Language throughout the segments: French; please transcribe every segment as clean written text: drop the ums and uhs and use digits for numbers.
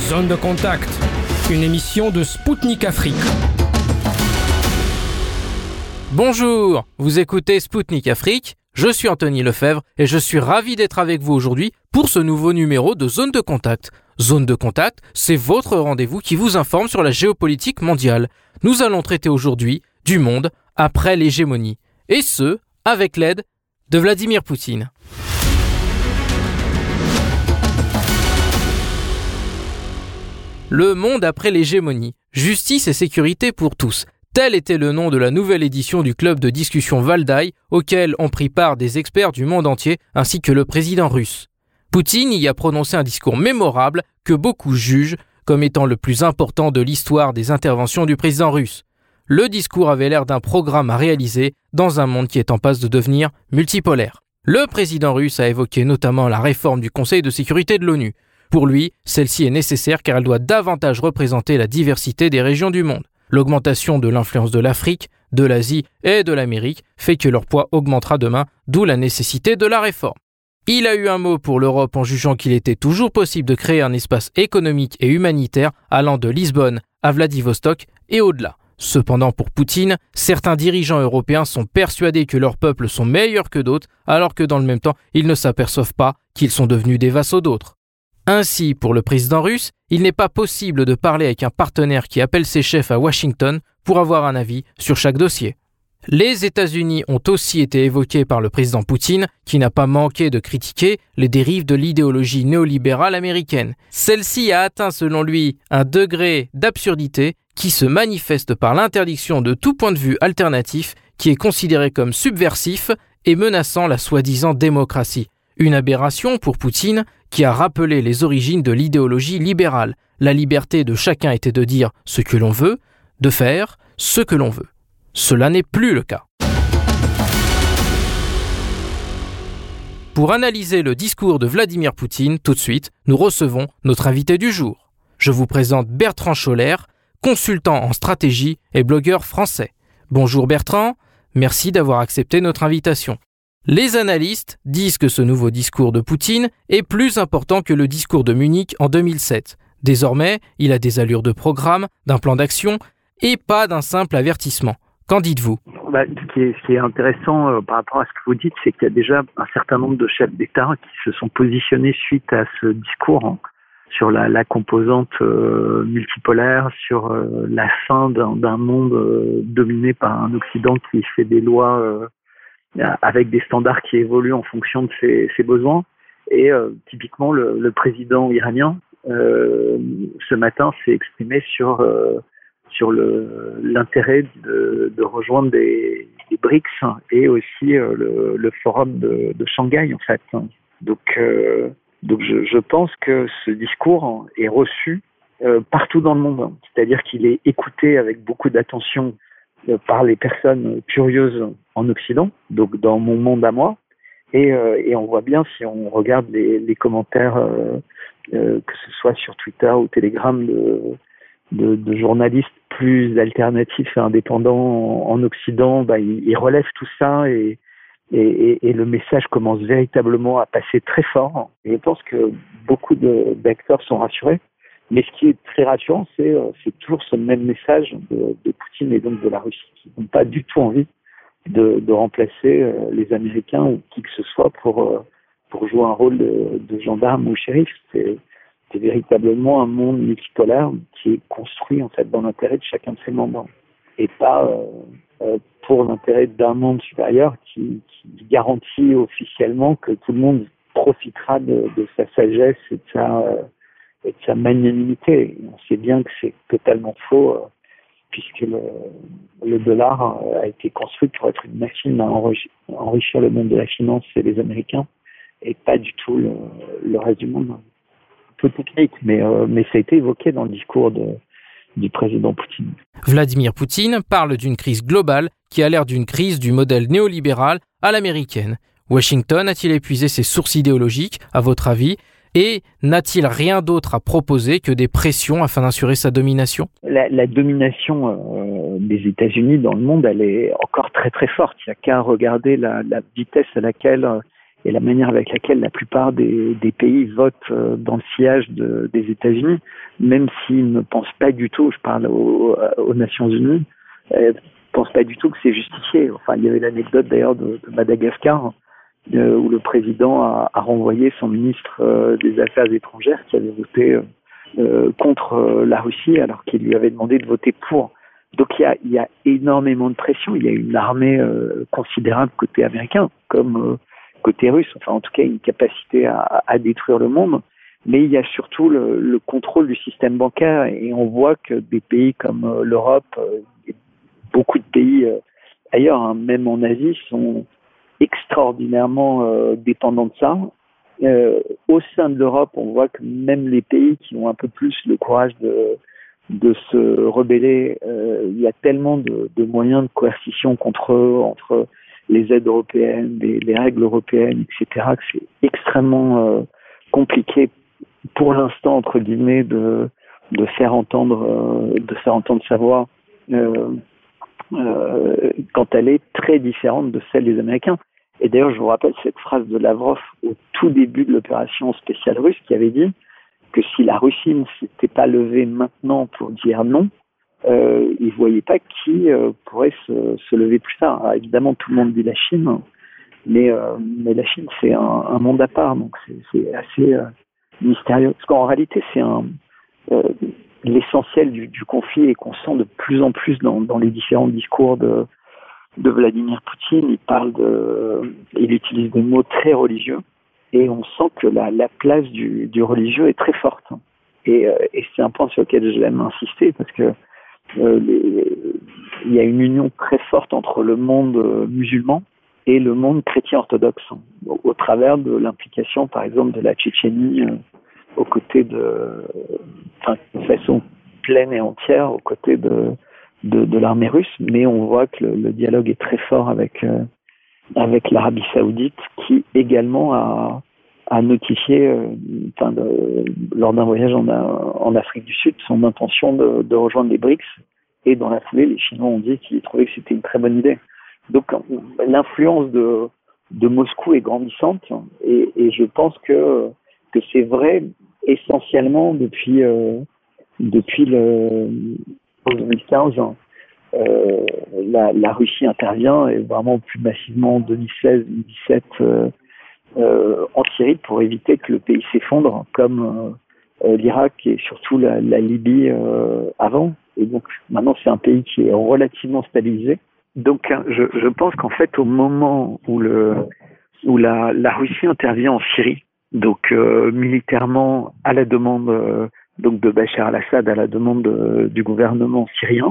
Zone de contact, une émission de Spoutnik Afrique. Bonjour, vous écoutez Spoutnik Afrique, je suis Anthony Lefebvre et je suis ravi d'être avec vous aujourd'hui pour ce nouveau numéro de Zone de contact. Zone de contact, c'est votre rendez-vous qui vous informe sur la géopolitique mondiale. Nous allons traiter aujourd'hui du monde après l'hégémonie, et ce, avec l'aide de Vladimir Poutine. Le monde après l'hégémonie, justice et sécurité pour tous. Tel était le nom de la nouvelle édition du club de discussion Valdai, auquel ont pris part des experts du monde entier ainsi que le président russe. Poutine y a prononcé un discours mémorable que beaucoup jugent comme étant le plus important de l'histoire des interventions du président russe. Le discours avait l'air d'un programme à réaliser dans un monde qui est en passe de devenir multipolaire. Le président russe a évoqué notamment la réforme du Conseil de sécurité de l'ONU. Pour lui, celle-ci est nécessaire car elle doit davantage représenter la diversité des régions du monde. L'augmentation de l'influence de l'Afrique, de l'Asie et de l'Amérique fait que leur poids augmentera demain, d'où la nécessité de la réforme. Il a eu un mot pour l'Europe en jugeant qu'il était toujours possible de créer un espace économique et humanitaire allant de Lisbonne à Vladivostok et au-delà. Cependant, pour Poutine, certains dirigeants européens sont persuadés que leurs peuples sont meilleurs que d'autres, alors que dans le même temps, ils ne s'aperçoivent pas qu'ils sont devenus des vassaux d'autres. Ainsi, pour le président russe, il n'est pas possible de parler avec un partenaire qui appelle ses chefs à Washington pour avoir un avis sur chaque dossier. Les États-Unis ont aussi été évoqués par le président Poutine, qui n'a pas manqué de critiquer les dérives de l'idéologie néolibérale américaine. Celle-ci a atteint, selon lui, un degré d'absurdité qui se manifeste par l'interdiction de tout point de vue alternatif qui est considéré comme subversif et menaçant la soi-disant démocratie. Une aberration pour Poutine qui a rappelé les origines de l'idéologie libérale. La liberté de chacun était de dire ce que l'on veut, de faire ce que l'on veut. Cela n'est plus le cas. Pour analyser le discours de Vladimir Poutine, tout de suite, nous recevons notre invité du jour. Je vous présente Bertrand Scholler, consultant en stratégie et blogueur français. Bonjour Bertrand, merci d'avoir accepté notre invitation. Les analystes disent que ce nouveau discours de Poutine est plus important que le discours de Munich en 2007. Désormais, il a des allures de programme, d'un plan d'action et pas d'un simple avertissement. Qu'en dites-vous ? Ce qui est intéressant par rapport à ce que vous dites, c'est qu'il y a déjà un certain nombre de chefs d'État qui se sont positionnés suite à ce discours sur la composante multipolaire, sur la fin d'un monde dominé par un Occident qui fait des lois avec des standards qui évoluent en fonction de ses besoins. Et typiquement, le président iranien, ce matin, s'est exprimé sur l'intérêt de rejoindre des BRICS et aussi le forum de Shanghai, en fait. Donc je pense que ce discours est reçu partout dans le monde. C'est-à-dire qu'il est écouté avec beaucoup d'attention par les personnes curieuses en Occident, donc dans mon monde à moi, et on voit bien si on regarde les commentaires, que ce soit sur Twitter ou Telegram, de journalistes plus alternatifs et indépendants en Occident, ils relèvent tout ça et le message commence véritablement à passer très fort. Et je pense que beaucoup d'acteurs sont rassurés. Mais ce qui est très rassurant, c'est toujours ce même message de Poutine et donc de la Russie qui n'ont pas du tout envie de remplacer les Américains ou qui que ce soit pour jouer un rôle de gendarme ou shérif. C'est véritablement un monde multipolaire qui est construit en fait dans l'intérêt de chacun de ses membres et pas pour l'intérêt d'un monde supérieur qui garantit officiellement que tout le monde profitera de sa sagesse et de sa magnanimité. On sait bien que c'est totalement faux, puisque le dollar a été construit pour être une machine à enrichir le monde de la finance et les Américains, et pas du tout le reste du monde. Un peu technique, mais ça a été évoqué dans le discours du président Poutine. Vladimir Poutine parle d'une crise globale qui a l'air d'une crise du modèle néolibéral à l'américaine. Washington a-t-il épuisé ses sources idéologiques, à votre avis ? Et n'a-t-il rien d'autre à proposer que des pressions afin d'assurer sa domination ? La domination des États-Unis dans le monde, elle est encore très très forte. Il n'y a qu'à regarder la vitesse à laquelle et la manière avec laquelle la plupart des pays votent dans le sillage des États-Unis, même s'ils ne pensent pas du tout, je parle aux Nations Unies, ne pensent pas du tout que c'est justifié. Enfin, il y avait l'anecdote d'ailleurs de Madagascar, où le président a renvoyé son ministre des Affaires étrangères qui avait voté contre la Russie alors qu'il lui avait demandé de voter pour. Donc il y a énormément de pression, il y a une armée considérable côté américain comme côté russe, enfin en tout cas une capacité à détruire le monde, mais il y a surtout le contrôle du système bancaire et on voit que des pays comme l'Europe, beaucoup de pays ailleurs, hein, même en Asie, sont extraordinairement dépendants de ça. Au sein de l'Europe, on voit que même les pays qui ont un peu plus le courage de se rebeller, il y a tellement de moyens de coercition contre eux, entre les aides européennes, les règles européennes, etc., que c'est extrêmement compliqué pour l'instant, entre guillemets, de faire entendre sa voix quand elle est très différente de celle des Américains. Et d'ailleurs, je vous rappelle cette phrase de Lavrov au tout début de l'opération spéciale russe qui avait dit que si la Russie ne s'était pas levée maintenant pour dire non, il ne voyait pas qui pourrait se lever plus tard. Alors, évidemment, tout le monde dit la Chine, mais la Chine, c'est un monde à part, donc c'est assez mystérieux. Parce qu'en réalité, c'est l'essentiel du conflit et qu'on sent de plus en plus dans les différents discours de Vladimir Poutine. Il utilise des mots très religieux et on sent que la place du religieux est très forte. Et c'est un point sur lequel j'aime insister parce que il y a une union très forte entre le monde musulman et le monde chrétien orthodoxe au travers de l'implication, par exemple, de la Tchétchénie aux côtés de façon pleine et entière aux côtés de l'armée russe, mais on voit que le dialogue est très fort avec l'Arabie Saoudite, qui également a notifié, lors d'un voyage en Afrique du Sud, son intention de rejoindre les BRICS. Et dans la foulée, les Chinois ont dit qu'ils trouvaient que c'était une très bonne idée. Donc l'influence de Moscou est grandissante, et je pense que c'est vrai essentiellement depuis le 2015. La Russie intervient et vraiment plus massivement en 2016-2017 en Syrie pour éviter que le pays s'effondre comme l'Irak et surtout la Libye avant. Et donc maintenant c'est un pays qui est relativement stabilisé. Donc je pense qu'en fait au moment où la Russie intervient en Syrie, donc militairement à la demande donc de Bachar al-Assad, à la demande du gouvernement syrien,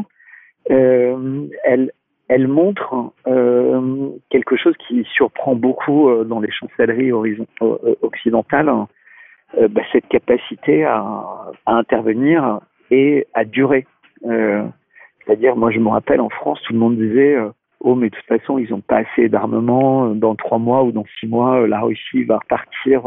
elle montre quelque chose qui surprend beaucoup dans les chancelleries occidentales, cette capacité à intervenir et à durer. C'est-à-dire, moi je me rappelle en France, tout le monde disait mais de toute façon ils n'ont pas assez d'armement, dans 3 mois ou dans 6 mois la Russie va repartir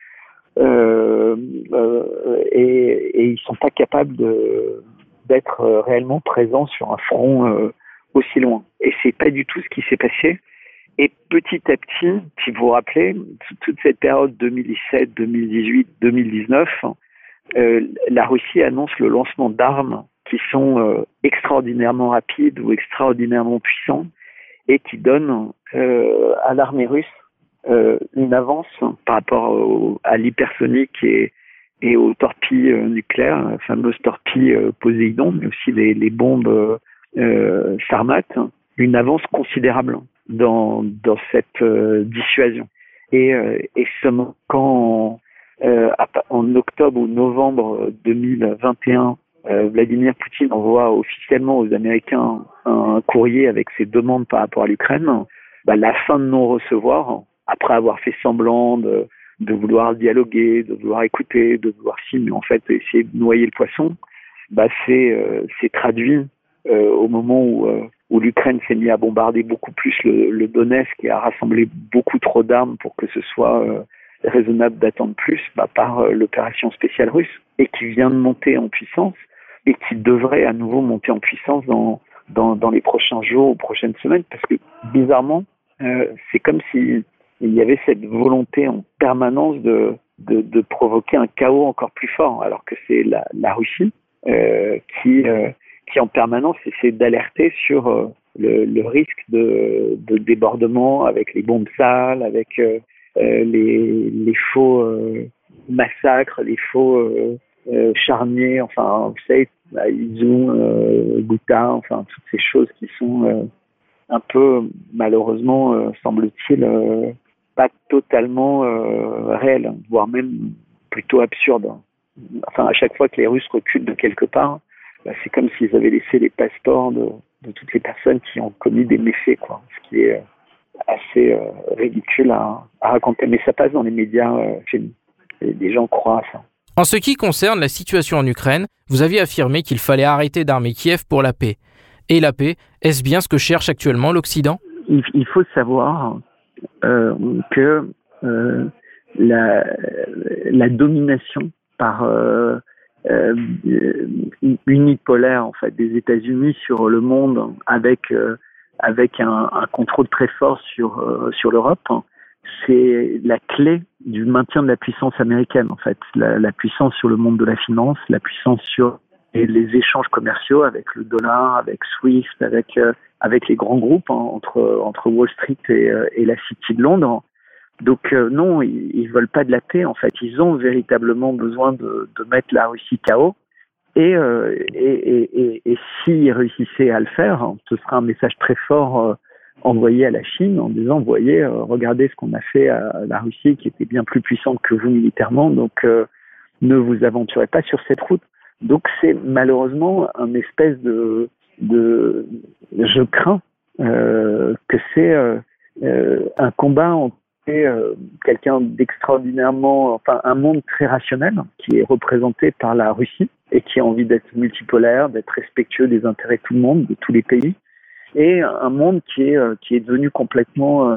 et ils sont pas capables d'être réellement présents sur un front aussi loin. Et c'est pas du tout ce qui s'est passé. Et petit à petit, si vous vous rappelez, toute cette période 2017, 2018, 2019, la Russie annonce le lancement d'armes qui sont extraordinairement rapides ou extraordinairement puissantes et qui donnent à l'armée russe une avance par rapport à l'hypersonique et aux torpilles nucléaires, les fameuses torpilles Poséidon, mais aussi les bombes Sarmat, une avance considérable dans cette dissuasion. Et seulement quand en octobre ou novembre 2021, Vladimir Poutine envoie officiellement aux Américains un courrier avec ses demandes par rapport à l'Ukraine, la fin de non-recevoir, après avoir fait semblant de vouloir dialoguer, de vouloir écouter, de vouloir mais en fait essayer de noyer le poisson, c'est traduit au moment où l'Ukraine s'est mise à bombarder beaucoup plus le Donetsk et à rassembler beaucoup trop d'armes pour que ce soit raisonnable d'attendre plus, par l'opération spéciale russe, et qui vient de monter en puissance et qui devrait à nouveau monter en puissance dans les prochains jours ou prochaines semaines, parce que bizarrement, c'est comme si il y avait cette volonté en permanence de provoquer un chaos encore plus fort, alors que c'est la Russie qui en permanence essaie d'alerter sur le risque de débordement avec les bombes sales, avec les faux massacres, les faux charniers, enfin, vous savez, Izium, Ghouta, enfin, toutes ces choses qui sont un peu, malheureusement, semble-t-il, pas totalement réelles, voire même plutôt absurdes. Enfin, à chaque fois que les Russes reculent de quelque part, c'est comme s'ils avaient laissé les passeports de toutes les personnes qui ont commis des méfaits, quoi. Ce qui est assez ridicule à raconter. Mais ça passe dans les médias chez nous. Et les gens croient à ça. En ce qui concerne la situation en Ukraine, vous aviez affirmé qu'il fallait arrêter d'armer Kiev pour la paix. Et la paix, est-ce bien ce que cherche actuellement l'Occident ? Il faut savoir que la domination par unipolaire en fait des États-Unis sur le monde avec un contrôle très fort sur l'Europe, c'est la clé du maintien de la puissance américaine en fait, la puissance sur le monde de la finance, la puissance sur les échanges commerciaux avec le dollar, avec SWIFT, avec les grands groupes entre Wall Street et la City de Londres. Donc non, ils veulent pas de la paix en fait. Ils ont véritablement besoin de mettre la Russie KO. Et s'ils réussissaient à le faire, ce sera un message très fort envoyé à la Chine en disant, voyez, regardez ce qu'on a fait à la Russie qui était bien plus puissante que vous militairement. Donc ne vous aventurez pas sur cette route. Donc c'est malheureusement un espèce de je crains que c'est un combat entre quelqu'un d'extraordinairement, enfin un monde très rationnel qui est représenté par la Russie et qui a envie d'être multipolaire, d'être respectueux des intérêts de tout le monde, de tous les pays, et un monde qui est devenu complètement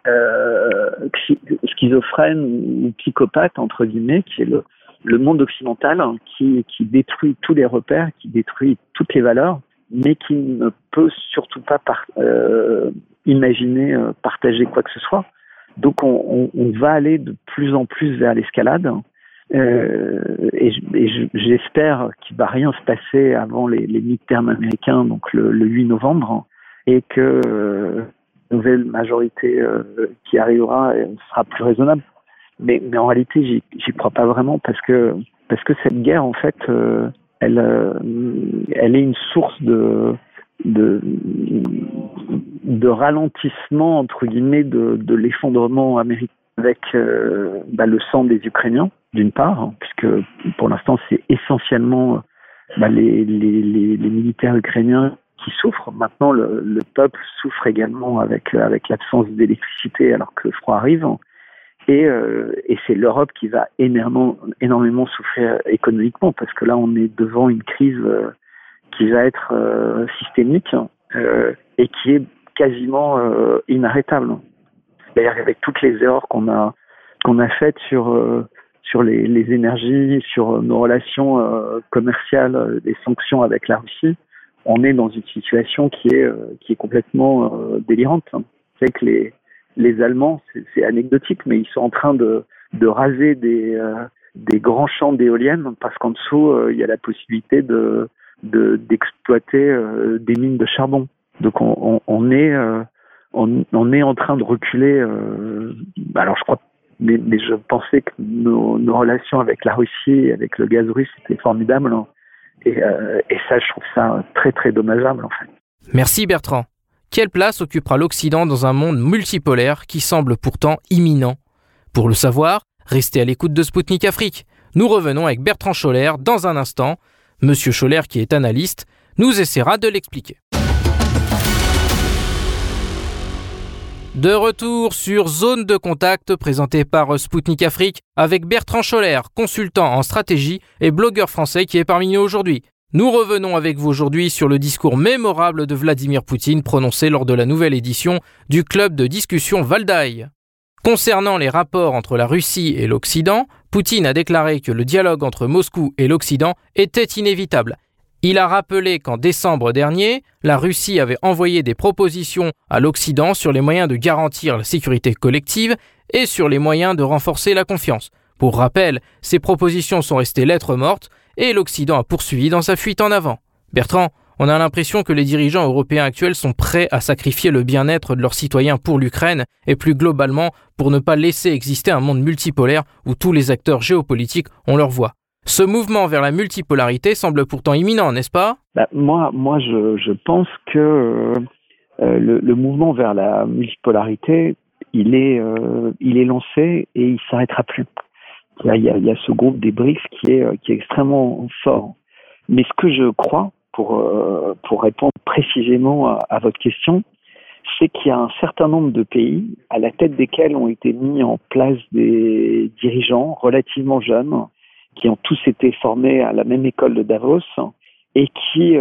schizophrène ou psychopathe entre guillemets, qui est le monde occidental qui détruit tous les repères, qui détruit toutes les valeurs, mais qui ne peut surtout pas imaginer partager quoi que ce soit. Donc on va aller de plus en plus vers l'escalade et j'espère qu'il va rien se passer avant les midterms américains, donc le 8 novembre, et que la nouvelle majorité qui arrivera sera plus raisonnable. Mais en réalité, j'y crois pas vraiment parce que cette guerre, en fait, elle est une source de ralentissement entre guillemets de l'effondrement américain avec le sang des Ukrainiens d'une part, puisque pour l'instant c'est essentiellement les militaires ukrainiens qui souffrent. Maintenant le peuple souffre également avec l'absence d'électricité alors que le froid arrive. Et c'est l'Europe qui va énormément souffrir économiquement parce que là on est devant une crise qui va être systémique et qui est quasiment inarrêtable. D'ailleurs, avec toutes les erreurs qu'on a faites sur les énergies, sur nos relations commerciales, les sanctions avec la Russie, on est dans une situation qui est complètement délirante. Vous savez que les Allemands, c'est anecdotique, mais ils sont en train de raser des grands champs d'éoliennes parce qu'en dessous, il y a la possibilité d'exploiter des mines de charbon. Donc on est en train de reculer. Alors je crois, mais je pensais que nos relations avec la Russie, avec le gaz russe, étaient formidables. Hein. Et ça, je trouve ça très très dommageable en fait. Merci Bertrand. Quelle place occupera l'Occident dans un monde multipolaire qui semble pourtant imminent ? Pour le savoir, restez à l'écoute de Spoutnik Afrique. Nous revenons avec Bertrand Scholler dans un instant. Monsieur Scholler, qui est analyste, nous essaiera de l'expliquer. De retour sur Zone de Contact, présenté par Spoutnik Afrique, avec Bertrand Scholler, consultant en stratégie et blogueur français qui est parmi nous aujourd'hui. Nous revenons avec vous aujourd'hui sur le discours mémorable de Vladimir Poutine prononcé lors de la nouvelle édition du club de discussion Valdai. Concernant les rapports entre la Russie et l'Occident, Poutine a déclaré que le dialogue entre Moscou et l'Occident était inévitable. Il a rappelé qu'en décembre dernier, la Russie avait envoyé des propositions à l'Occident sur les moyens de garantir la sécurité collective et sur les moyens de renforcer la confiance. Pour rappel, ces propositions sont restées lettres mortes et l'Occident a poursuivi dans sa fuite en avant. Bertrand, on a l'impression que les dirigeants européens actuels sont prêts à sacrifier le bien-être de leurs citoyens pour l'Ukraine et plus globalement pour ne pas laisser exister un monde multipolaire où tous les acteurs géopolitiques ont leur voix. Ce mouvement vers la multipolarité semble pourtant imminent, n'est-ce pas ? Moi, je pense que le mouvement vers la multipolarité, il est lancé et il s'arrêtera plus. Il y a ce groupe des BRICS qui est extrêmement fort. Mais ce que je crois, pour répondre précisément à votre question, c'est qu'il y a un certain nombre de pays à la tête desquels ont été mis en place des dirigeants relativement jeunes qui ont tous été formés à la même école de Davos et qui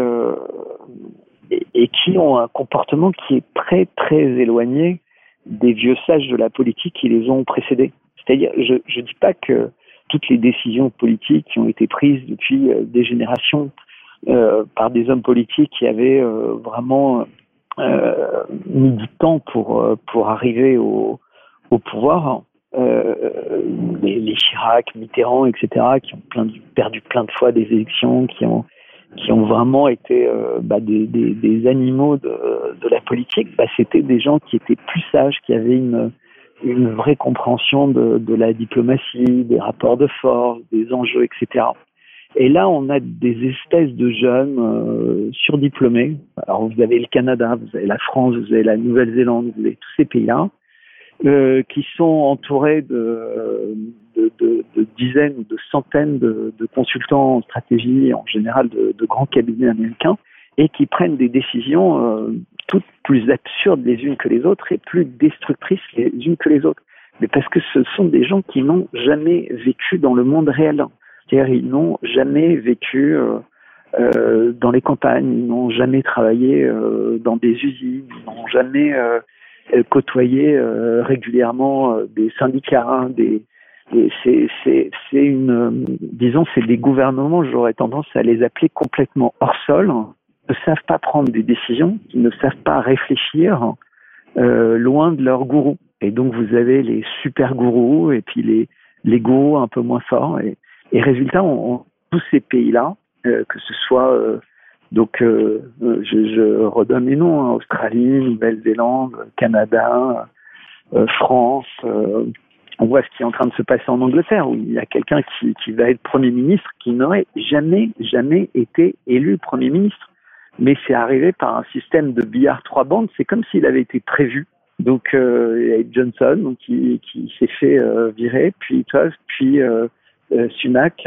ont un comportement qui est très très éloigné des vieux sages de la politique qui les ont précédés. C'est-à-dire, je dis pas que toutes les décisions politiques qui ont été prises depuis des générations par des hommes politiques qui avaient vraiment mis du temps pour arriver au pouvoir, les Chirac, Mitterrand, etc., qui ont perdu plein de fois des élections, qui ont vraiment été des animaux de la politique, c'était des gens qui étaient plus sages, qui avaient une vraie compréhension de la diplomatie, des rapports de force, des enjeux, etc. Et là, on a des espèces de jeunes surdiplômés. Alors, vous avez le Canada, vous avez la France, vous avez la Nouvelle-Zélande, vous avez tous ces pays-là, qui sont entourés de dizaines ou de centaines de consultants en stratégie, en général de grands cabinets américains, et qui prennent des décisions toutes plus absurdes les unes que les autres et plus destructrices les unes que les autres. Mais parce que ce sont des gens qui n'ont jamais vécu dans le monde réel. C'est-à-dire, ils n'ont jamais vécu dans les campagnes, ils n'ont jamais travaillé dans des usines, ils n'ont jamais côtoyé régulièrement des syndicats, c'est des gouvernements, j'aurais tendance à les appeler complètement hors sol, ne savent pas prendre des décisions, qui ne savent pas réfléchir loin de leurs gourous. Et donc vous avez les super gourous et puis les gourous un peu moins forts. Et résultat, tous ces pays-là, que ce soit je redonne les noms, Australie, Nouvelle-Zélande, Canada, France. On voit ce qui est en train de se passer en Angleterre, où il y a quelqu'un qui va être Premier ministre qui n'aurait jamais été élu Premier ministre. Mais c'est arrivé par un système de billard 3 bandes, c'est comme s'il avait été prévu. Donc il y a Johnson donc, qui s'est fait virer, puis Tusk, puis Sunak.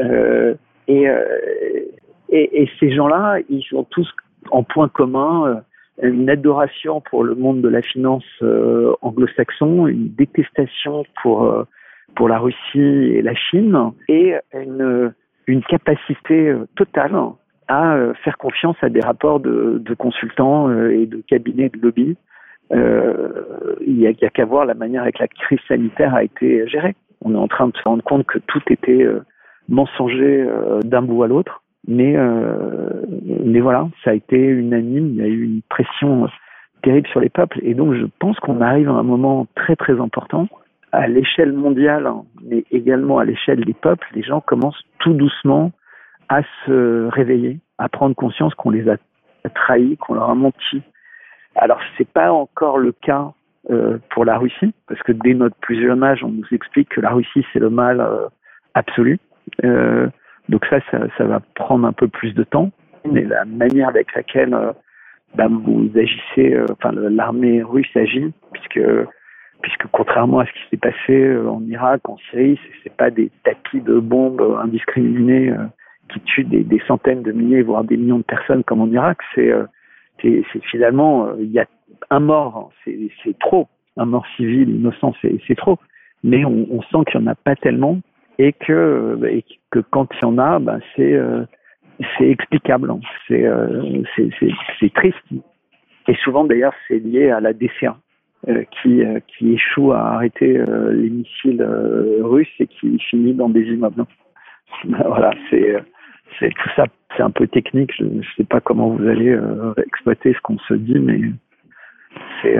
Et ces gens-là, ils ont tous en point commun une adoration pour le monde de la finance anglo-saxon, une détestation pour la Russie et la Chine, et une capacité totale à faire confiance à des rapports de consultants et de cabinets de lobby. Il y a qu'à voir la manière avec la crise sanitaire a été gérée. On est en train de se rendre compte que tout était mensonger d'un bout à l'autre. Mais voilà, ça a été unanime, il y a eu une pression terrible sur les peuples. Et donc, je pense qu'on arrive à un moment très, très important. À l'échelle mondiale, mais également à l'échelle des peuples, les gens commencent tout doucement à se réveiller, à prendre conscience qu'on les a trahis, qu'on leur a menti. Alors, c'est pas encore le cas pour la Russie, parce que dès notre plus jeune âge, on nous explique que la Russie, c'est le mal absolu. Donc ça va prendre un peu plus de temps. Mais la manière avec laquelle vous agissez, l'armée russe agit, puisque contrairement à ce qui s'est passé en Irak, en Syrie, c'est pas des tapis de bombes indiscriminés qui tuent des centaines de milliers, voire des millions de personnes comme en Irak. C'est finalement, il y a un mort, c'est trop. Un mort civil, innocent, c'est trop. Mais on sent qu'il n'y en a pas tellement. Et que quand il y en a, c'est explicable, c'est triste. Et souvent d'ailleurs c'est lié à la DCA qui échoue à arrêter les missiles russes et qui finit dans des immeubles. Voilà, c'est tout ça, c'est un peu technique. Je sais pas comment vous allez exploiter ce qu'on se dit, mais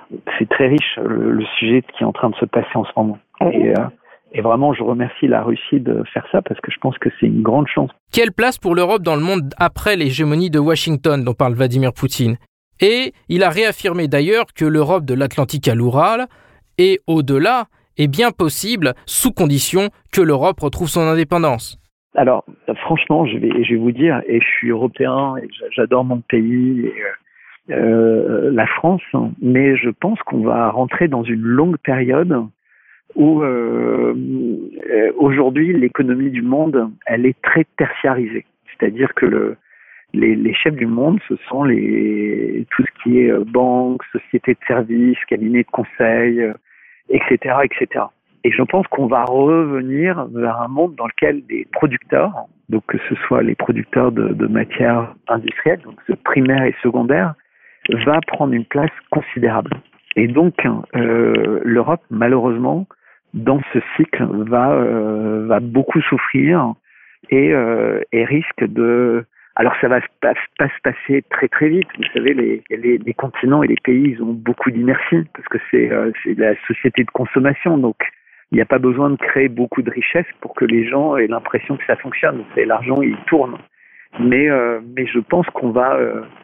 c'est très riche le sujet qui est en train de se passer en ce moment. Et vraiment, je remercie la Russie de faire ça parce que je pense que c'est une grande chance. Quelle place pour l'Europe dans le monde après l'hégémonie de Washington dont parle Vladimir Poutine? Et il a réaffirmé d'ailleurs que l'Europe de l'Atlantique à l'Oural et au-delà est bien possible sous condition que l'Europe retrouve son indépendance. Alors, franchement, je vais vous dire, et je suis européen, et j'adore mon pays, et, la France, mais je pense qu'on va rentrer dans une longue période où aujourd'hui l'économie du monde, elle est très tertiarisée. C'est-à-dire que les chefs du monde, ce sont tout ce qui est banques, sociétés de services, cabinets de conseil, etc., etc. Et je pense qu'on va revenir vers un monde dans lequel les producteurs, donc que ce soit les producteurs de matières industrielles, donc primaires et secondaires, va prendre une place considérable. Et donc l'Europe, malheureusement, dans ce cycle, va beaucoup souffrir et risque de... Alors ça va pas se passer très très vite. Vous savez, les continents et les pays, ils ont beaucoup d'inertie parce que c'est la société de consommation. Donc il n'y a pas besoin de créer beaucoup de richesses pour que les gens aient l'impression que ça fonctionne. C'est l'argent, il tourne. Mais je pense qu'on va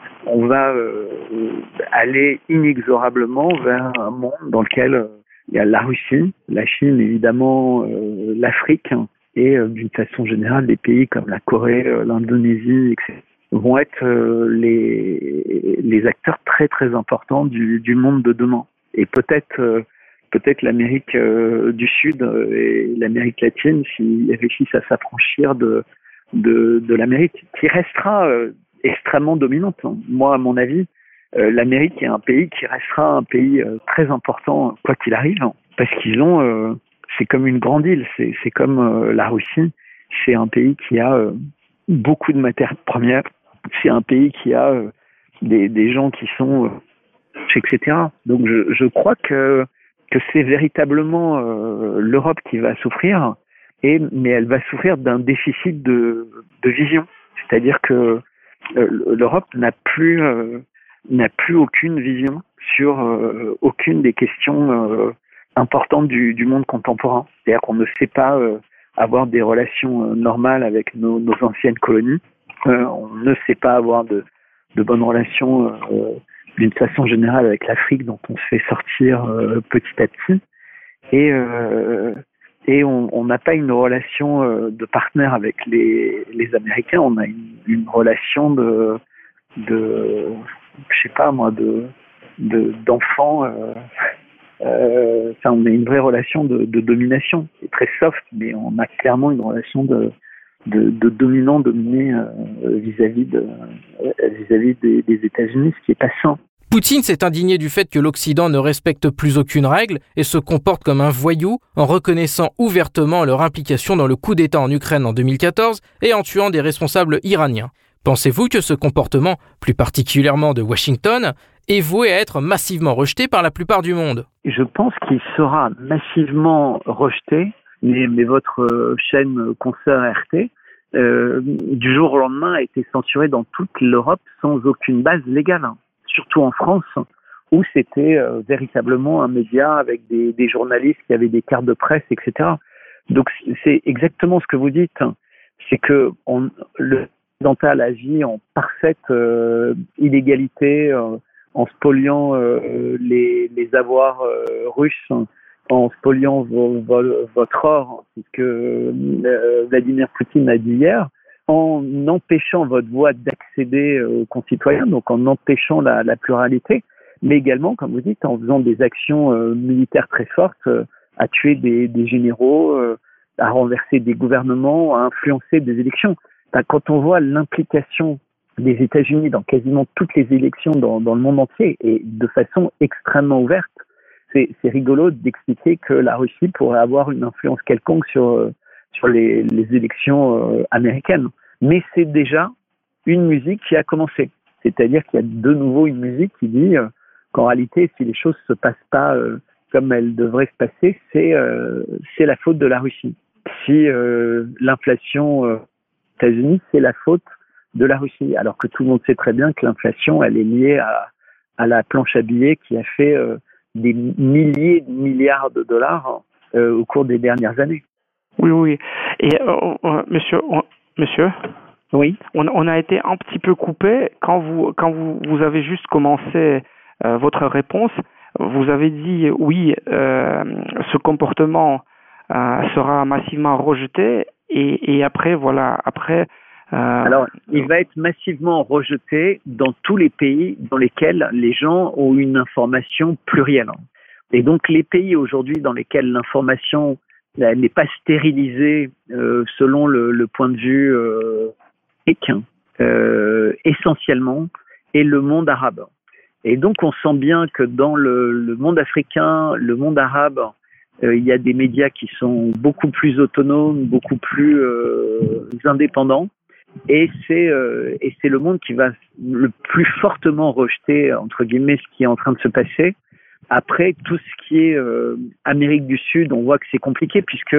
aller inexorablement vers un monde dans lequel il y a la Russie, la Chine évidemment, l'Afrique et d'une façon générale des pays comme la Corée, l'Indonésie, etc. vont être les acteurs très très importants du monde de demain. Et peut-être l'Amérique du Sud et l'Amérique latine s'ils réussissent à s'affranchir de l'Amérique, qui restera extrêmement dominante. Moi, à mon avis, l'Amérique est un pays qui restera un pays très important quoi qu'il arrive, parce qu'ils ont, c'est comme une grande île, c'est comme la Russie, c'est un pays qui a beaucoup de matières premières, c'est un pays qui a des gens qui sont, etc. Donc je crois que c'est véritablement l'Europe qui va souffrir, mais elle va souffrir d'un déficit de vision. C'est-à-dire que l'Europe n'a plus aucune vision sur aucune des questions importantes du monde contemporain. C'est-à-dire qu'on ne sait pas avoir des relations normales avec nos anciennes colonies. On ne sait pas avoir de bonnes relations d'une façon générale avec l'Afrique, dont on se fait sortir petit à petit. Et on n'a pas une relation de partenaire avec les Américains. On a une relation de je sais pas moi, d'enfants. On a une vraie relation de domination. C'est très soft, mais on a clairement une relation de dominant-dominé vis-à-vis des États-Unis, ce qui est pas sain. Poutine s'est indigné du fait que l'Occident ne respecte plus aucune règle et se comporte comme un voyou en reconnaissant ouvertement leur implication dans le coup d'État en Ukraine en 2014 et en tuant des responsables iraniens. Pensez-vous que ce comportement, plus particulièrement de Washington, est voué à être massivement rejeté par la plupart du monde? Je pense qu'il sera massivement rejeté, mais votre chaîne consoeur RT, du jour au lendemain, a été censurée dans toute l'Europe sans aucune base légale. Surtout en France, où c'était véritablement un média avec des journalistes qui avaient des cartes de presse, etc. Donc c'est exactement ce que vous dites. C'est que le occidental agit en parfaite illégalité, en spoliant les avoirs russes, en spoliant votre or, c'est ce que Vladimir Poutine a dit hier, en empêchant votre voix d'accéder aux concitoyens, donc en empêchant la pluralité, mais également, comme vous dites, en faisant des actions militaires très fortes, à tuer des généraux, à renverser des gouvernements, à influencer des élections. Quand on voit l'implication des États-Unis dans quasiment toutes les élections dans le monde entier, et de façon extrêmement ouverte, c'est rigolo d'expliquer que la Russie pourrait avoir une influence quelconque sur les élections américaines. Mais c'est déjà une musique qui a commencé. C'est-à-dire qu'il y a de nouveau une musique qui dit qu'en réalité, si les choses ne se passent pas comme elles devraient se passer, c'est la faute de la Russie. Si l'inflation aux États-Unis, c'est la faute de la Russie. Alors que tout le monde sait très bien que l'inflation, elle est liée à la planche à billets qui a fait des milliers de milliards de dollars au cours des dernières années. Oui. Et monsieur, oui. On a été un petit peu coupé quand vous avez juste commencé votre réponse. Vous avez dit oui, ce comportement sera massivement rejeté et après voilà. Alors, il va être massivement rejeté dans tous les pays dans lesquels les gens ont une information plurielle. Et donc, les pays aujourd'hui dans lesquels l'information n'est pas stérilisée selon le point de vue pékin, essentiellement, est le monde arabe. Et donc, on sent bien que dans le monde africain, le monde arabe, il y a des médias qui sont beaucoup plus autonomes, beaucoup plus indépendants. Et c'est le monde qui va le plus fortement rejeter, entre guillemets, ce qui est en train de se passer. Après, tout ce qui est Amérique du Sud, on voit que c'est compliqué puisque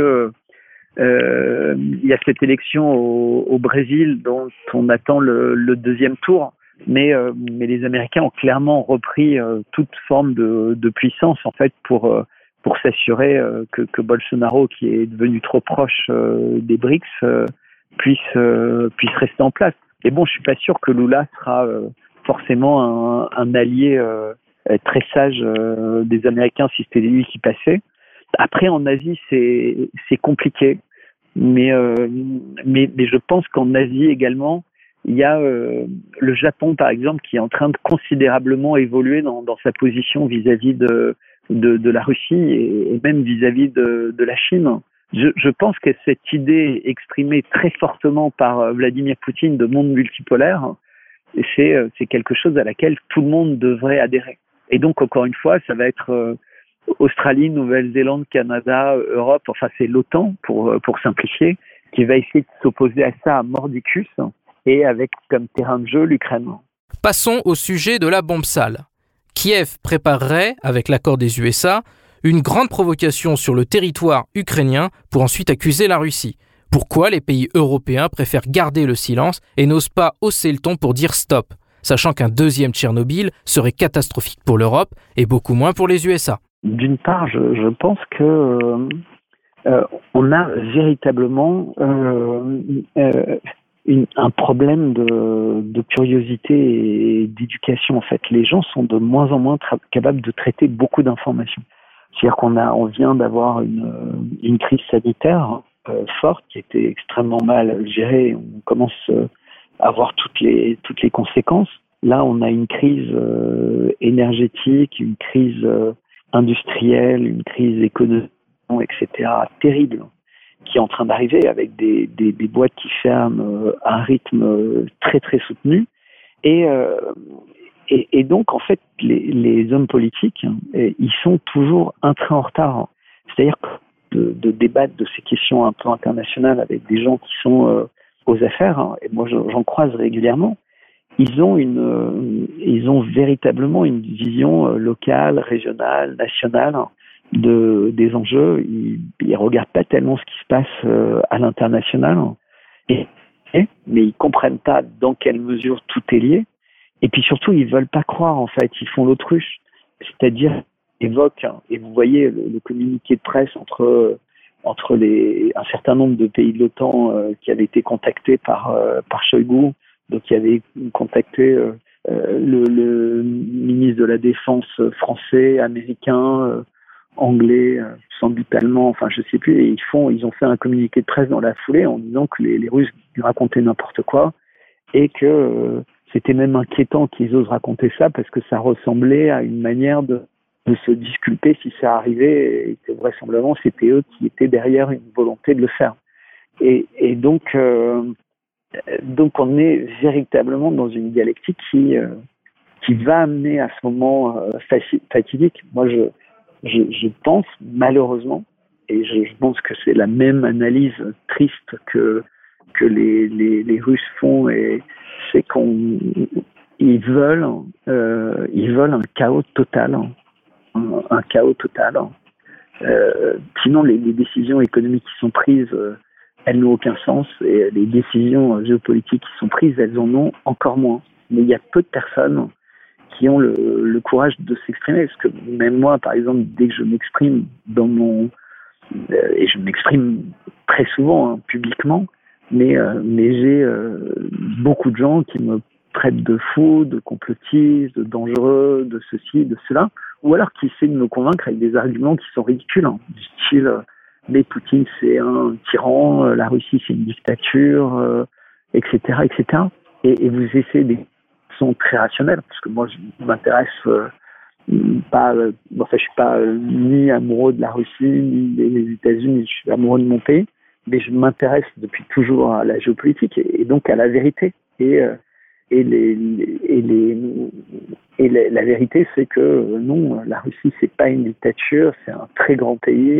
il y a cette élection au Brésil dont on attend le deuxième tour. Mais les Américains ont clairement repris toute forme de puissance, en fait, pour s'assurer que Bolsonaro, qui est devenu trop proche des BRICS, puisse rester en place. Et bon, je suis pas sûr que Lula sera forcément un allié très sage des Américains si c'était lui qui passait. Après, en Asie, c'est compliqué, mais je pense qu'en Asie également, il y a le Japon, par exemple, qui est en train de considérablement évoluer dans sa position vis-à-vis de la Russie et même vis-à-vis de la Chine. Je pense que cette idée exprimée très fortement par Vladimir Poutine de monde multipolaire, c'est quelque chose à laquelle tout le monde devrait adhérer. Et donc, encore une fois, ça va être Australie, Nouvelle-Zélande, Canada, Europe, enfin c'est l'OTAN pour simplifier, qui va essayer de s'opposer à ça à mordicus et avec comme terrain de jeu l'Ukraine. Passons au sujet de la bombe sale. Kiev préparerait, avec l'accord des USA, une grande provocation sur le territoire ukrainien pour ensuite accuser la Russie. Pourquoi les pays européens préfèrent garder le silence et n'osent pas hausser le ton pour dire stop, sachant qu'un deuxième Tchernobyl serait catastrophique pour l'Europe et beaucoup moins pour les USA? D'une part, je pense que on a véritablement un problème de curiosité et d'éducation. En fait, les gens sont de moins en moins capables de traiter beaucoup d'informations. C'est-à-dire qu'on vient d'avoir une crise sanitaire forte qui était extrêmement mal gérée. On commence à voir toutes les conséquences. Là, on a une crise énergétique, une crise industrielle, une crise économique, etc., terrible, qui est en train d'arriver avec des boîtes qui ferment à un rythme très très soutenu. Et donc, en fait, les hommes politiques, ils sont toujours un train en retard. C'est-à-dire que de débattre de ces questions un peu internationales avec des gens qui sont aux affaires, et moi j'en croise régulièrement, ils ont véritablement une vision locale, régionale, nationale des enjeux. Ils regardent pas tellement ce qui se passe à l'international, mais ils comprennent pas dans quelle mesure tout est lié. Et puis surtout, ils veulent pas croire, en fait. Ils font l'autruche. C'est-à-dire, ils évoquent, et vous voyez le communiqué de presse entre un certain nombre de pays de l'OTAN qui avaient été contactés par Shoigu, donc qui avait contacté le ministre de la Défense français, américain, anglais, sans doute allemand, enfin je sais plus, et ils ont fait un communiqué de presse dans la foulée en disant que les Russes racontaient n'importe quoi et que c'était même inquiétant qu'ils osent raconter ça parce que ça ressemblait à une manière de se disculper si ça arrivait et que vraisemblablement c'était eux qui étaient derrière une volonté de le faire. Et donc on est véritablement dans une dialectique qui va amener à ce moment fatidique. Moi je pense malheureusement, et je pense que c'est la même analyse triste que les Russes font, et c'est qu'ils veulent un chaos total, un chaos total. Sinon les décisions économiques qui sont prises, elles n'ont aucun sens, et les décisions géopolitiques qui sont prises, elles en ont encore moins. Mais il y a peu de personnes qui ont le courage de s'exprimer. Parce que même moi, par exemple, dès que je m'exprime et je m'exprime très souvent publiquement, mais j'ai beaucoup de gens qui me traitent de fou, de complotiste, de dangereux, de ceci, de cela, ou alors qui essaient de me convaincre avec des arguments qui sont ridicules, du style mais Poutine c'est un tyran, la Russie c'est une dictature, etc., etc. Et vous essayez des sont très rationnelles, parce que moi je m'intéresse pas, je suis pas ni amoureux de la Russie ni des États-Unis, je suis amoureux de mon pays, mais je m'intéresse depuis toujours à la géopolitique et donc à la vérité. Et la vérité, c'est que non, la Russie, c'est pas une dictature, c'est un très grand pays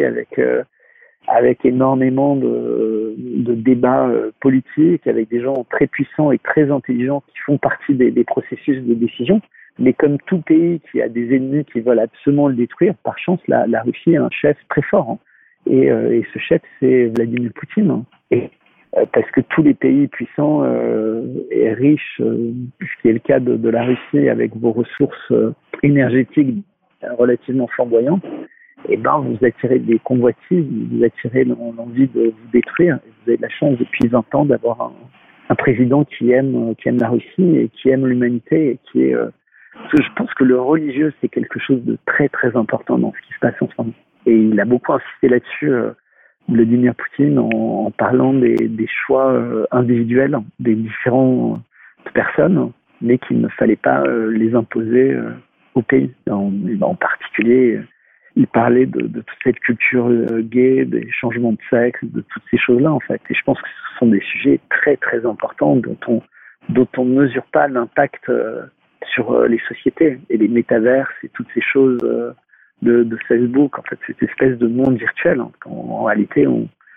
avec énormément de débats politiques, avec des gens très puissants et très intelligents qui font partie des processus de décision. Mais comme tout pays qui a des ennemis qui veulent absolument le détruire, par chance, la Russie a un chef très fort. Et ce chef, c'est Vladimir Poutine. Parce que tous les pays puissants et riches, ce qui est le cas de la Russie, avec vos ressources énergétiques relativement flamboyantes, vous attirez des convoitises, vous attirez l'envie de vous détruire. Vous avez de la chance depuis 20 ans d'avoir un président qui aime la Russie et qui aime l'humanité et qui est... je pense que le religieux, c'est quelque chose de très très important dans ce qui se passe en ce moment. Et il a beaucoup insisté là-dessus, Vladimir Poutine, en parlant des choix individuels des différentes personnes, mais qu'il ne fallait pas les imposer au pays. En particulier, il parlait de toute cette culture gay, des changements de sexe, de toutes ces choses-là, en fait. Et je pense que ce sont des sujets très, très importants dont on ne mesure pas l'impact sur les sociétés et les métaverses et toutes ces choses de Facebook, en fait, cette espèce de monde virtuel. En réalité,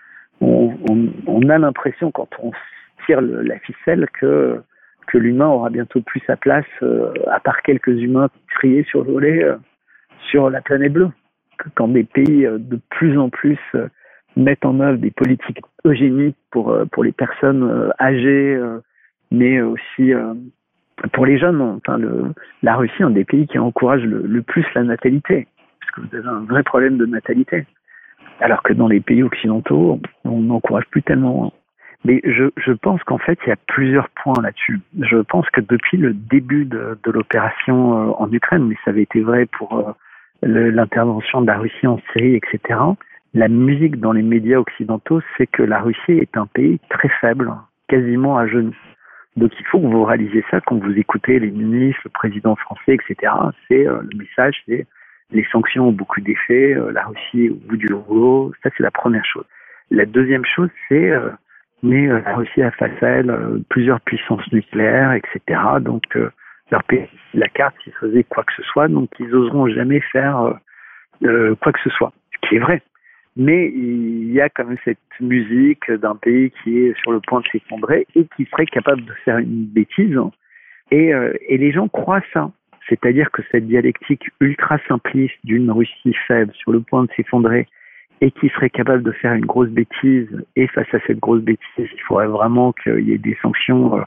on a l'impression, quand on tire la ficelle, que l'humain aura bientôt plus sa place, à part quelques humains triés, survolés, sur la planète bleue. Quand des pays de plus en plus mettent en œuvre des politiques eugéniques pour les personnes âgées, mais aussi pour les jeunes. Enfin, la Russie est un des pays qui encourage le plus la natalité, parce que vous avez un vrai problème de natalité. Alors que dans les pays occidentaux, on n'encourage plus tellement. Mais je pense qu'en fait, il y a plusieurs points là-dessus. Je pense que depuis le début de l'opération en Ukraine, mais ça avait été vrai pour l'intervention de la Russie en Syrie, etc., la musique dans les médias occidentaux, c'est que la Russie est un pays très faible, quasiment à genoux. Donc il faut que vous réalisiez ça quand vous écoutez les ministres, le président français, etc. C'est le message, c'est les sanctions ont beaucoup d'effets, la Russie est au bout du rouleau. Ça, c'est la première chose. La deuxième chose, c'est mais la Russie a face à elle plusieurs puissances nucléaires, etc. Donc leur pays, la carte, s'ils faisaient quoi que ce soit, donc ils n'oseront jamais faire quoi que ce soit, ce qui est vrai. Mais il y a quand même cette musique d'un pays qui est sur le point de s'effondrer et qui serait capable de faire une bêtise. Et les gens croient ça. C'est-à-dire que cette dialectique ultra simpliste d'une Russie faible sur le point de s'effondrer et qui serait capable de faire une grosse bêtise, et face à cette grosse bêtise, il faudrait vraiment qu'il y ait des sanctions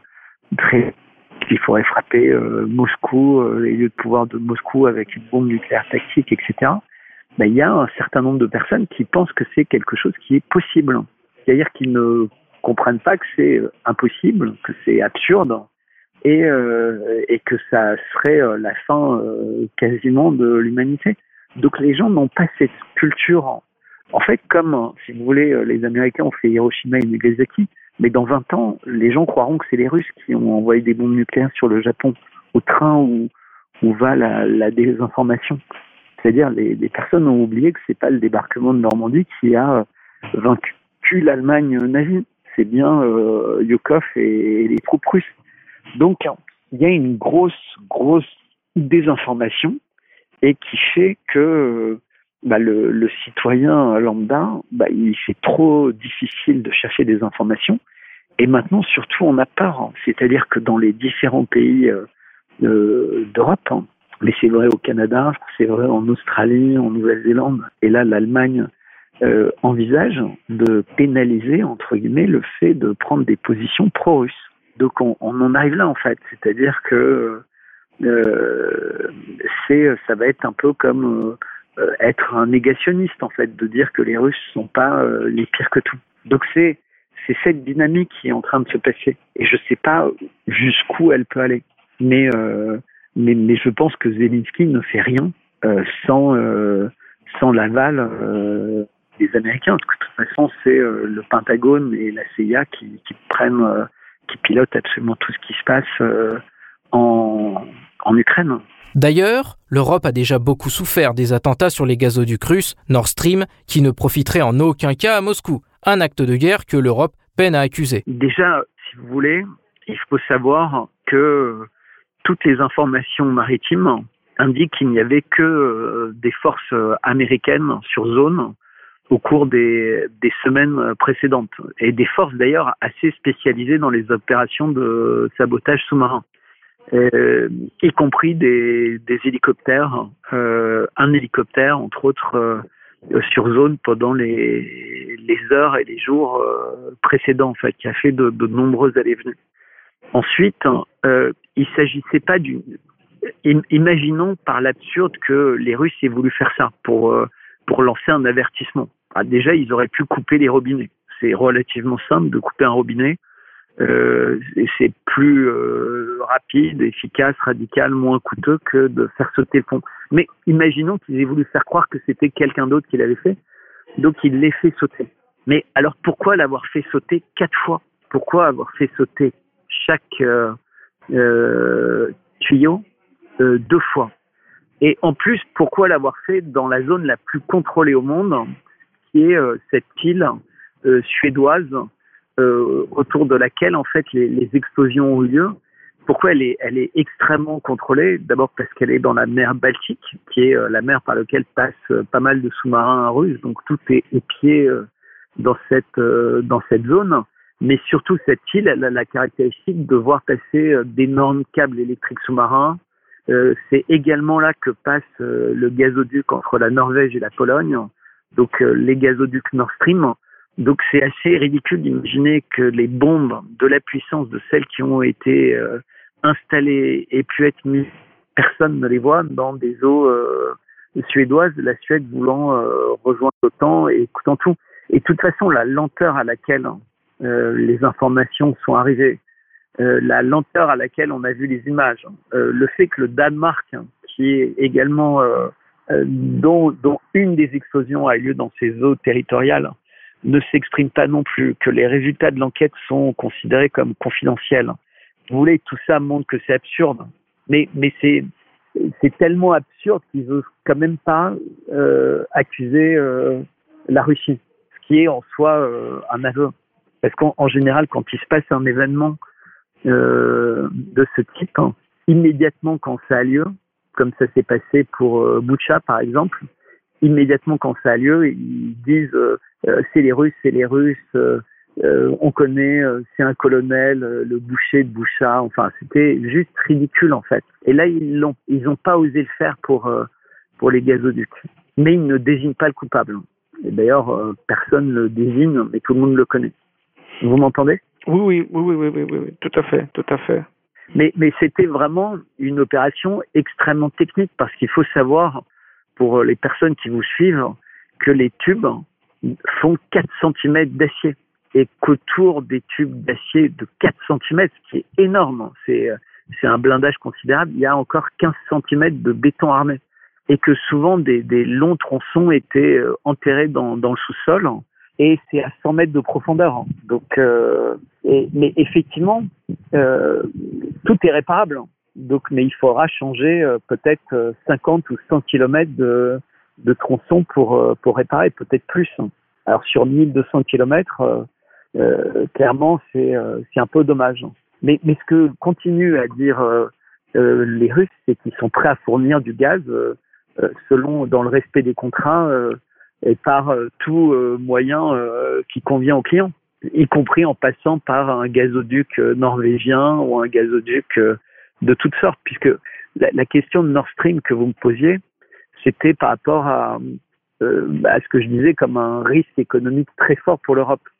il faudrait frapper Moscou, les lieux de pouvoir de Moscou avec une bombe nucléaire tactique, etc. Il y a un certain nombre de personnes qui pensent que c'est quelque chose qui est possible. C'est-à-dire qu'ils ne comprennent pas que c'est impossible, que c'est absurde, et que ça serait la fin quasiment de l'humanité. Donc les gens n'ont pas cette culture. En fait, comme, si vous voulez, les Américains ont fait Hiroshima et Nagasaki, mais dans 20 ans, les gens croiront que c'est les Russes qui ont envoyé des bombes nucléaires sur le Japon, au train où va la désinformation. C'est-à-dire, les personnes ont oublié que c'est pas le débarquement de Normandie qui a vaincu l'Allemagne nazie. C'est bien Yukov et les troupes russes. Donc, il y a une grosse désinformation et qui fait que le citoyen lambda, c'est trop difficile de chercher des informations. Et maintenant, surtout, on a peur. C'est-à-dire que dans les différents pays d'Europe, mais c'est vrai au Canada, c'est vrai en Australie, en Nouvelle-Zélande, et là, l'Allemagne envisage de pénaliser, entre guillemets, le fait de prendre des positions pro-russes. Donc, on en arrive là, en fait. C'est-à-dire que ça va être un peu comme être un négationniste en fait, de dire que les Russes sont pas les pires que tout. Donc c'est cette dynamique qui est en train de se passer et je sais pas jusqu'où elle peut aller. Mais je pense que Zelensky ne fait rien sans l'aval des Américains. Parce que de toute façon, c'est le Pentagone et la CIA qui pilotent absolument tout ce qui se passe en Ukraine. D'ailleurs, l'Europe a déjà beaucoup souffert des attentats sur les gazoducs russes Nord Stream qui ne profiteraient en aucun cas à Moscou. Un acte de guerre que l'Europe peine à accuser. Déjà, si vous voulez, il faut savoir que toutes les informations maritimes indiquent qu'il n'y avait que des forces américaines sur zone au cours des semaines précédentes. Et des forces d'ailleurs assez spécialisées dans les opérations de sabotage sous-marin. Y compris des hélicoptères, un hélicoptère entre autres sur zone pendant les heures et les jours précédents en fait, qui a fait de nombreuses allées-venues. Ensuite, il s'agissait pas imaginons par l'absurde que les Russes aient voulu faire ça pour lancer un avertissement. Déjà, ils auraient pu couper les robinets. C'est relativement simple de couper un robinet. Et c'est plus rapide, efficace, radical, moins coûteux que de faire sauter le pont. Mais imaginons qu'ils aient voulu faire croire que c'était quelqu'un d'autre qui l'avait fait, donc il l'ait fait sauter. Mais alors pourquoi l'avoir fait sauter 4 fois ? Pourquoi avoir fait sauter chaque tuyau 2 fois ? Et en plus, pourquoi l'avoir fait dans la zone la plus contrôlée au monde, qui est cette île suédoise autour de laquelle en fait les explosions ont eu lieu. Pourquoi elle est extrêmement contrôlée ? D'abord parce qu'elle est dans la mer Baltique, qui est la mer par laquelle passent pas mal de sous-marins russes, donc tout est épié dans cette zone. Mais surtout cette île, elle a la caractéristique de voir passer d'énormes câbles électriques sous-marins. C'est également là que passe le gazoduc entre la Norvège et la Pologne, donc les gazoducs Nord Stream. Donc c'est assez ridicule d'imaginer que les bombes de la puissance de celles qui ont été installées et pu être mises, personne ne les voit dans des eaux suédoises, la Suède voulant rejoindre l'OTAN et écoutant tout. Et de toute façon, la lenteur à laquelle les informations sont arrivées, la lenteur à laquelle on a vu les images, le fait que le Danemark, qui est également dont une des explosions a eu lieu dans ses eaux territoriales, ne s'exprime pas non plus, que les résultats de l'enquête sont considérés comme confidentiels. Vous voulez, tout ça montre que c'est absurde. Mais c'est tellement absurde qu'ils n'osent quand même pas accuser la Russie, ce qui est en soi un aveu. Parce qu'en général, quand il se passe un événement de ce type, immédiatement quand ça a lieu, comme ça s'est passé pour Boutcha par exemple, immédiatement quand ça a lieu, ils disent c'est les Russes, on connaît, c'est un colonel, le boucher de Boutcha. Enfin, c'était juste ridicule en fait. Et là, ils ont pas osé le faire pour les gazoducs. Mais ils ne désignent pas le coupable. Et d'ailleurs, personne ne le désigne, mais tout le monde le connaît. Vous m'entendez ? Oui, tout à fait. Mais c'était vraiment une opération extrêmement technique parce qu'il faut savoir, pour les personnes qui vous suivent, que les tubes font 4 cm d'acier et qu'autour des tubes d'acier de 4 cm, ce qui est énorme, c'est un blindage considérable, il y a encore 15 cm de béton armé et que souvent des longs tronçons étaient enterrés dans le sous-sol et c'est à 100 mètres de profondeur. Donc, mais effectivement, tout est réparable. Donc, mais il faudra changer peut-être 50 ou 100 km de tronçons pour réparer, peut-être plus. Alors sur 1200 km, clairement c'est un peu dommage. Mais ce que continuent à dire les Russes, c'est qu'ils sont prêts à fournir du gaz dans le respect des contrats et par tout moyen qui convient aux clients, y compris en passant par un gazoduc norvégien ou un gazoduc de toutes sortes, puisque la question de Nord Stream que vous me posiez, c'était par rapport à ce que je disais comme un risque économique très fort pour l'Europe.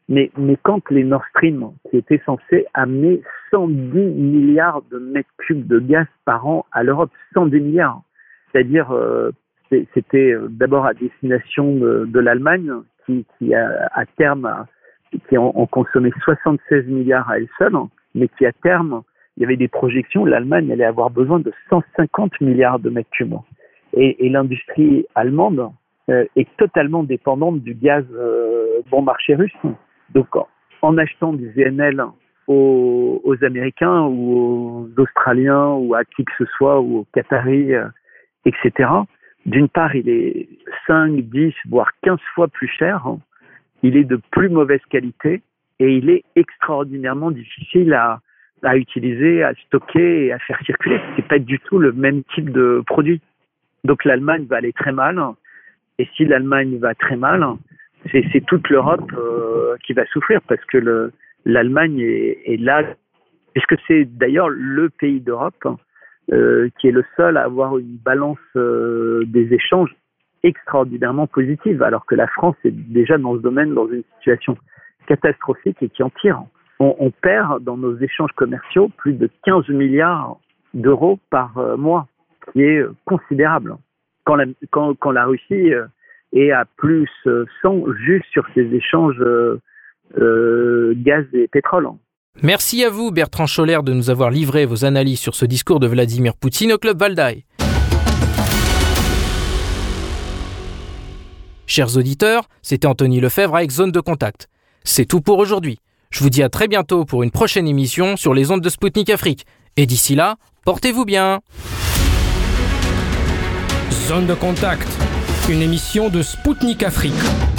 Mais quand les Nord Stream, qui étaient censés amener 110 milliards de mètres cubes de gaz par an à l'Europe, 110 milliards, c'est-à-dire c'était d'abord à destination de l'Allemagne, qui à terme qui en consommait 76 milliards à elle seule, mais qui à terme, il y avait des projections, l'Allemagne allait avoir besoin de 150 milliards de mètres cubes. Et l'industrie allemande est totalement dépendante du gaz bon marché russe. Donc, en achetant du VNL aux Américains ou aux Australiens ou à qui que ce soit, ou aux Qataris, etc., d'une part, il est 5, 10, voire 15 fois plus cher. Il est de plus mauvaise qualité et il est extraordinairement difficile à utiliser, à stocker et à faire circuler. C'est pas du tout le même type de produit. Donc l'Allemagne va aller très mal. Et si l'Allemagne va très mal, c'est toute l'Europe qui va souffrir parce que l'Allemagne est là, puisque c'est d'ailleurs le pays d'Europe qui est le seul à avoir une balance des échanges extraordinairement positive, alors que la France est déjà dans ce domaine dans une situation catastrophique et qui empire. On perd dans nos échanges commerciaux plus de 15 milliards d'euros par mois, qui est considérable. Quand la Russie est à plus 100 juste sur ses échanges gaz et pétrole. Merci à vous, Bertrand Scholler, de nous avoir livré vos analyses sur ce discours de Vladimir Poutine au Club Valdai. Chers auditeurs, c'était Anthony Lefebvre avec Zone de Contact. C'est tout pour aujourd'hui. Je vous dis à très bientôt pour une prochaine émission sur les ondes de Spoutnik Afrique. Et d'ici là, portez-vous bien. Zone de Contact, une émission de Spoutnik Afrique.